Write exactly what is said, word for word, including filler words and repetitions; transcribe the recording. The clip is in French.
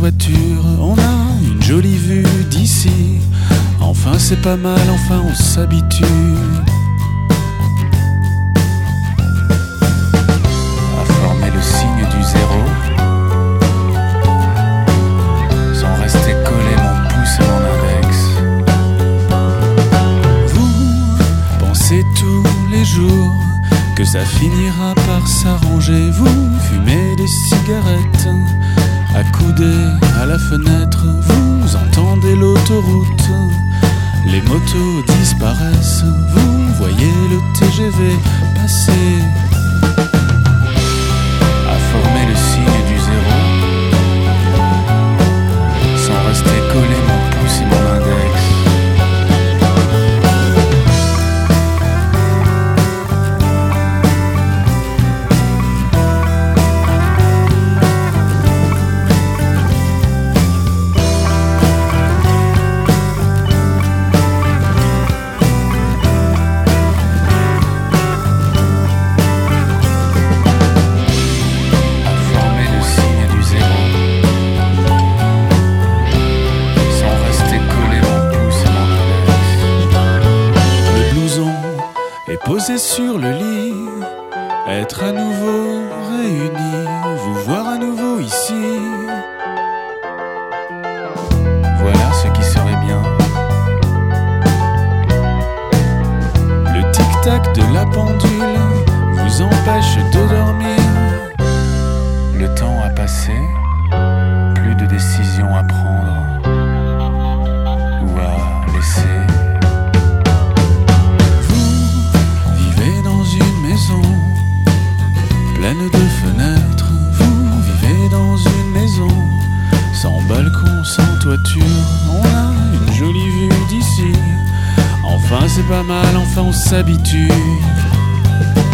toiture, on a une jolie vue d'ici. Enfin c'est pas mal, enfin on s'habitue à former le signe du zéro, sans rester collé mon pouce et mon index. Vous pensez tous les jours que ça finira par s'arranger. Vous fumez des cigarettes accoudés à la fenêtre. Vous entendez l'autoroute, les motos disparaissent. Vous voyez le T G V passer, à former le signe du zéro, sans rester collé mon pouce et mon index. Posé sur le lit, être à nouveau réunis, vous voir à nouveau ici. Voilà ce qui serait bien. Le tic-tac de la pendule vous empêche de dormir. Le temps a passé, plus de décisions à prendre ou à laisser. Pleine de fenêtres, vous vivez dans une maison sans balcon, sans toiture. On a une jolie vue d'ici. Enfin c'est pas mal, enfin on s'habitue